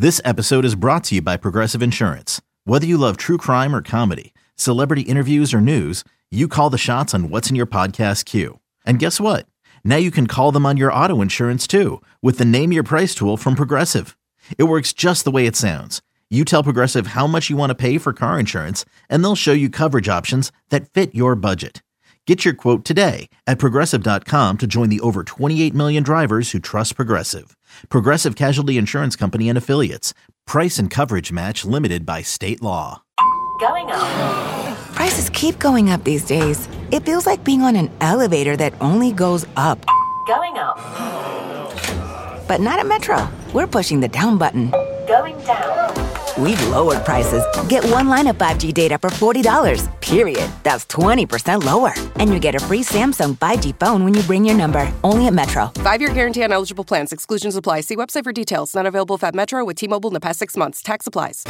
This episode is brought to you by Progressive Insurance. Whether you love true crime or comedy, celebrity interviews or news, you call the shots on what's in your podcast queue. And guess what? Now you can call them on your auto insurance too with the Name Your Price tool from Progressive. It works just the way it sounds. You tell Progressive how much you want to pay for car insurance, and they'll show you coverage options that fit your budget. Get your quote today at Progressive.com to join the over 28 million drivers who trust Progressive. Progressive Casualty Insurance Company and Affiliates. Price and coverage match limited by state law. Going up. Prices keep going up these days. It feels like being on an elevator that only goes up. Going up. But not at Metro. We're pushing the down button. Going down. We've lowered prices. Get one line of 5G data for $40, period. That's 20% lower. And you get a free Samsung 5G phone when you bring your number. Only at Metro. 5-year guarantee on eligible plans. Exclusions apply. See website for details. Not available at Metro with T-Mobile in the past 6 months. Tax applies.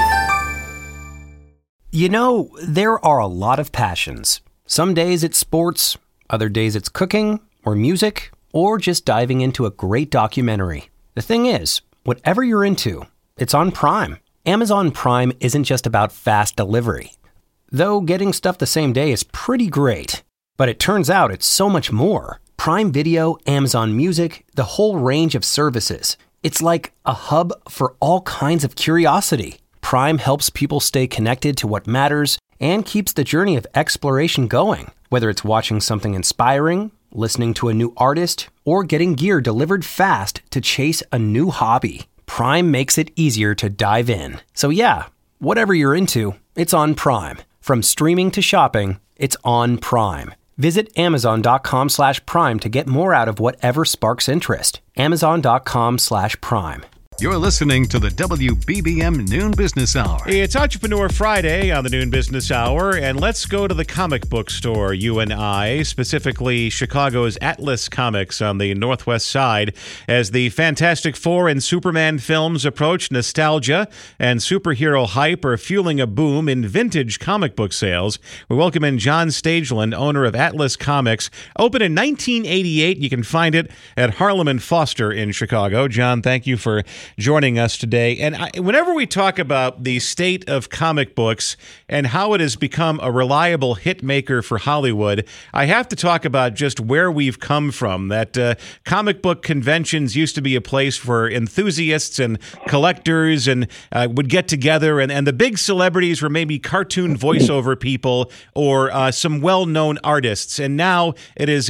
You know, there are a lot of passions. Some days it's sports, other days it's cooking or music, or just diving into a great documentary. The thing is, whatever you're into, it's on Prime. Amazon Prime isn't just about fast delivery. Though getting stuff the same day is pretty great. But it turns out it's so much more. Prime Video, Amazon Music, the whole range of services. It's like a hub for all kinds of curiosity. Prime helps people stay connected to what matters and keeps the journey of exploration going. Whether it's watching something inspiring, listening to a new artist, or getting gear delivered fast to chase a new hobby. Prime makes it easier to dive in. So yeah, whatever you're into, it's on Prime. From streaming to shopping, it's on Prime. Visit Amazon.com/Prime to get more out of whatever sparks interest. Amazon.com/Prime. You're listening to the WBBM Noon Business Hour. It's Entrepreneur Friday on the Noon Business Hour, and let's go to the comic book store, you and I, specifically Chicago's Atlas Comics on the Northwest Side. As the Fantastic Four and Superman films approach, nostalgia and superhero hype are fueling a boom in vintage comic book sales. We welcome in John Stageland, owner of Atlas Comics. Opened in 1988. You can find it at Harlem and Foster in Chicago. John, thank you for joining us today. And whenever we talk about the state of comic books and how it has become a reliable hit maker for Hollywood, I have to talk about just where we've come from. That comic book conventions used to be a place for enthusiasts and collectors and would get together, and the big celebrities were maybe cartoon voiceover people or some well-known artists. And now it is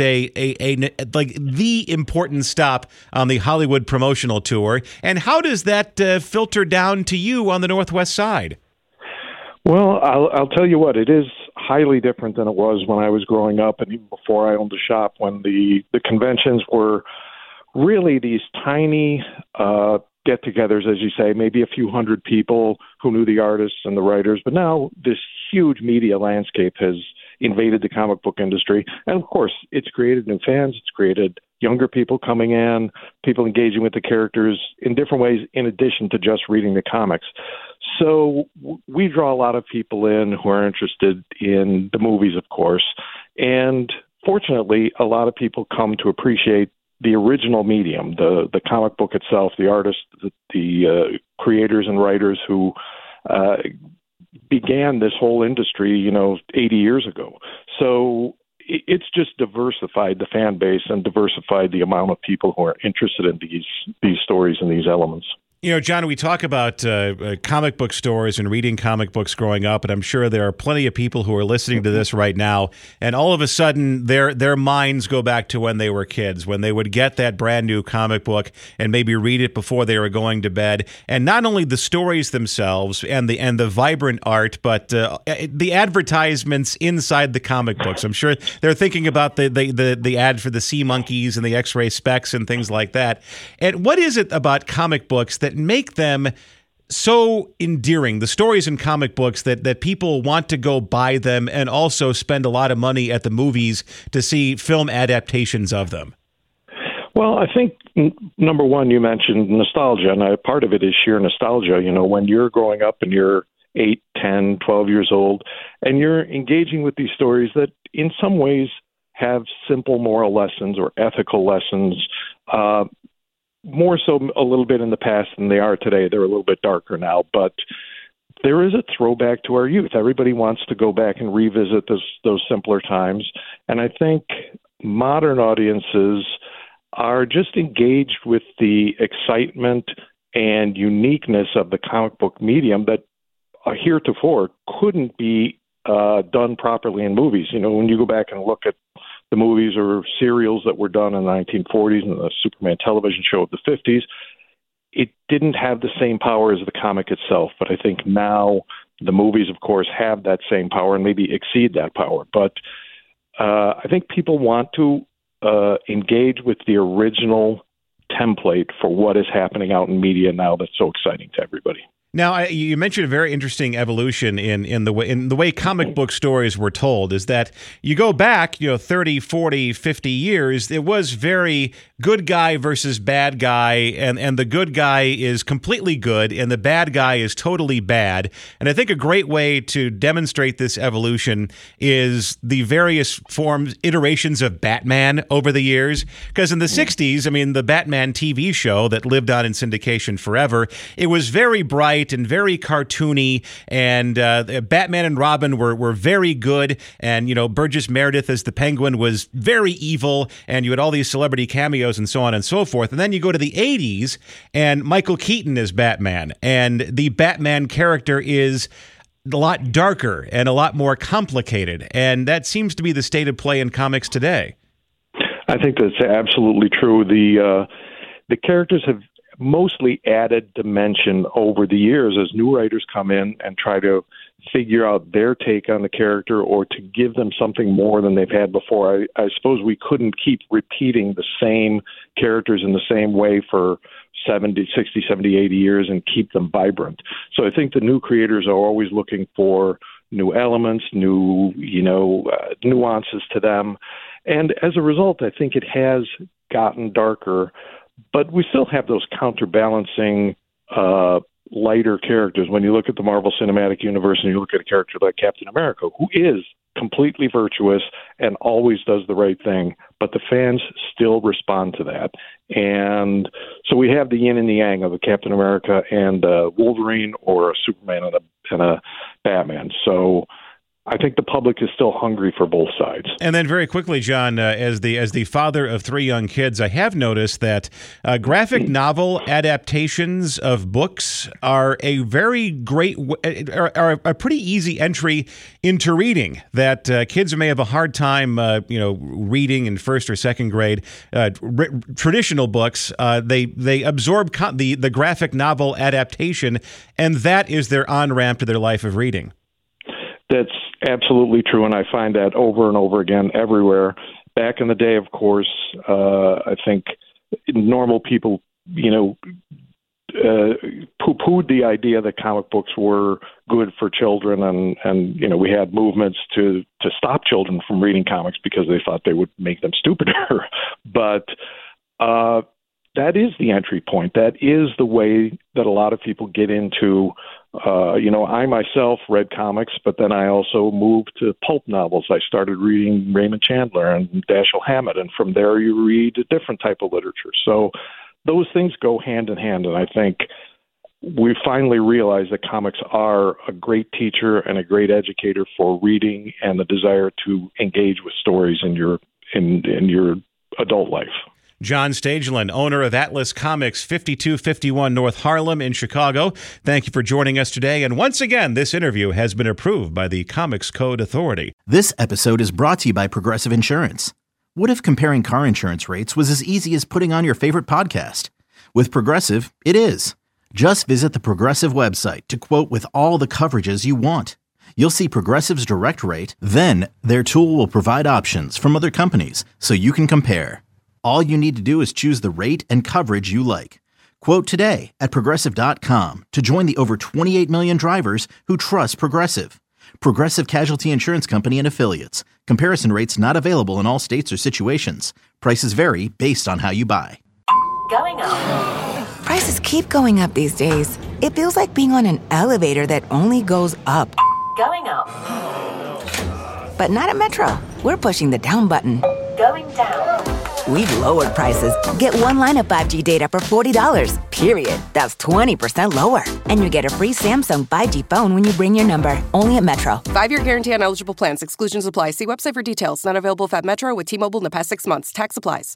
like the important stop on the Hollywood promotional tour. And how does that filter down to you on the Northwest Side? Well, I'll tell you what, it is highly different than it was when I was growing up and even before I owned a shop, when the conventions were really these tiny get-togethers, as you say, maybe a few hundred people who knew the artists and the writers. But now this huge media landscape has invaded the comic book industry. And, of course, it's created new fans. It's created younger people coming in, people engaging with the characters in different ways in addition to just reading the comics. So we draw a lot of people in who are interested in the movies, of course. And fortunately, a lot of people come to appreciate the original medium, the comic book itself, the artists, the creators and writers who began this whole industry, 80 years ago. So it's just diversified the fan base and diversified the amount of people who are interested in these stories and these elements. John, we talk about comic book stores and reading comic books growing up, and I'm sure there are plenty of people who are listening to this right now, and all of a sudden their minds go back to when they were kids, when they would get that brand new comic book and maybe read it before they were going to bed. And not only the stories themselves and the vibrant art, but the advertisements inside the comic books. I'm sure they're thinking about the ad for the sea monkeys and the X-ray specs and things like that. And what is it about comic books that make them so endearing, the stories in comic books, that people want to go buy them and also spend a lot of money at the movies to see film adaptations of them? Well, I think, number one, you mentioned nostalgia, and part of it is sheer nostalgia. When you're growing up and you're 8, 10, 12 years old, and you're engaging with these stories that in some ways have simple moral lessons or ethical lessons, more so a little bit in the past than they are today. They're a little bit darker now, but there is a throwback to our youth. Everybody wants to go back and revisit those simpler times. And I think modern audiences are just engaged with the excitement and uniqueness of the comic book medium that heretofore couldn't be done properly in movies. You know, when you go back and look at the movies or serials that were done in the 1940s and the Superman television show of the 50s, it didn't have the same power as the comic itself. But I think now the movies, of course, have that same power and maybe exceed that power. But I think people want to engage with the original template for what is happening out in media now that's so exciting to everybody. Now, you mentioned a very interesting evolution in the way comic book stories were told, is that you go back, 30, 40, 50 years, it was very good guy versus bad guy, and the good guy is completely good, and the bad guy is totally bad. And I think a great way to demonstrate this evolution is the various iterations of Batman over the years. Because in the 60s, I mean, the Batman TV show that lived on in syndication forever, it was very bright and very cartoony, and Batman and Robin were very good, and Burgess Meredith as the Penguin was very evil, and you had all these celebrity cameos and so on and so forth. And then you go to the 80s, and Michael Keaton is Batman, and the Batman character is a lot darker and a lot more complicated, and that seems to be the state of play in comics today. I think that's absolutely true. The characters have mostly added dimension over the years as new writers come in and try to figure out their take on the character or to give them something more than they've had before. I suppose we couldn't keep repeating the same characters in the same way for 70, 60, 70, 80 years and keep them vibrant. So I think the new creators are always looking for new elements, new, nuances to them. And as a result, I think it has gotten darker. But we still have those counterbalancing lighter characters. When you look at the Marvel Cinematic Universe and you look at a character like Captain America, who is completely virtuous and always does the right thing, but the fans still respond to that. And so we have the yin and the yang of a Captain America and a Wolverine, or a Superman and a Batman. So I think the public is still hungry for both sides. And then very quickly, John, as the father of 3 young kids, I have noticed that graphic novel adaptations of books are a very great, are a pretty easy entry into reading that kids may have a hard time, reading in first or second grade. Traditional books, they absorb the graphic novel adaptation, and that is their on-ramp to their life of reading. That's absolutely true, and I find that over and over again everywhere. Back in the day, of course, I think normal people, poo-pooed the idea that comic books were good for children, and we had movements to stop children from reading comics because they thought they would make them stupider. But that is the entry point. That is the way that a lot of people get into. I myself read comics, but then I also moved to pulp novels. I started reading Raymond Chandler and Dashiell Hammett, and from there you read a different type of literature. So those things go hand in hand, and I think we finally realized that comics are a great teacher and a great educator for reading and the desire to engage with stories in your adult life. John Stagelin, owner of Atlas Comics, 5251 North Harlem in Chicago. Thank you for joining us today. And once again, this interview has been approved by the Comics Code Authority. This episode is brought to you by Progressive Insurance. What if comparing car insurance rates was as easy as putting on your favorite podcast? With Progressive, it is. Just visit the Progressive website to quote with all the coverages you want. You'll see Progressive's direct rate, then their tool will provide options from other companies so you can compare. All you need to do is choose the rate and coverage you like. Quote today at Progressive.com to join the over 28 million drivers who trust Progressive. Progressive Casualty Insurance Company and Affiliates. Comparison rates not available in all states or situations. Prices vary based on how you buy. Going up. Prices keep going up these days. It feels like being on an elevator that only goes up. Going up. But not at Metro. We're pushing the down button. Going down. we've lowered prices. Get one line of 5G data for $40, period. That's 20% lower. And you get a free Samsung 5G phone when you bring your number. Only at Metro. 5-year guarantee on eligible plans. Exclusions apply. See website for details. Not available at Metro with T-Mobile in the past 6 months. Tax applies.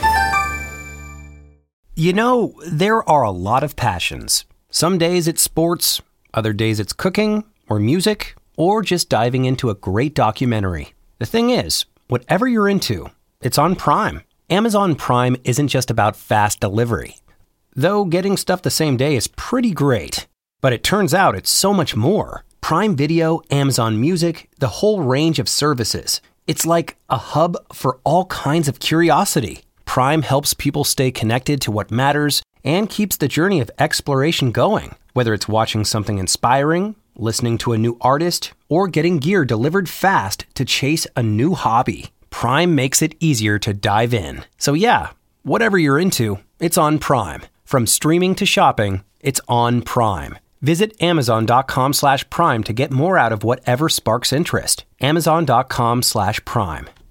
You know, there are a lot of passions. Some days it's sports, other days it's cooking or music, or just diving into a great documentary. The thing is, whatever you're into, it's on Prime. Amazon Prime isn't just about fast delivery. Though getting stuff the same day is pretty great. But it turns out it's so much more. Prime Video, Amazon Music, the whole range of services. It's like a hub for all kinds of curiosity. Prime helps people stay connected to what matters and keeps the journey of exploration going. Whether it's watching something inspiring, listening to a new artist, or getting gear delivered fast to chase a new hobby, Prime makes it easier to dive in. So yeah, whatever you're into, it's on Prime. From streaming to shopping, it's on Prime. Visit Amazon.com/Prime to get more out of whatever sparks interest. Amazon.com/Prime.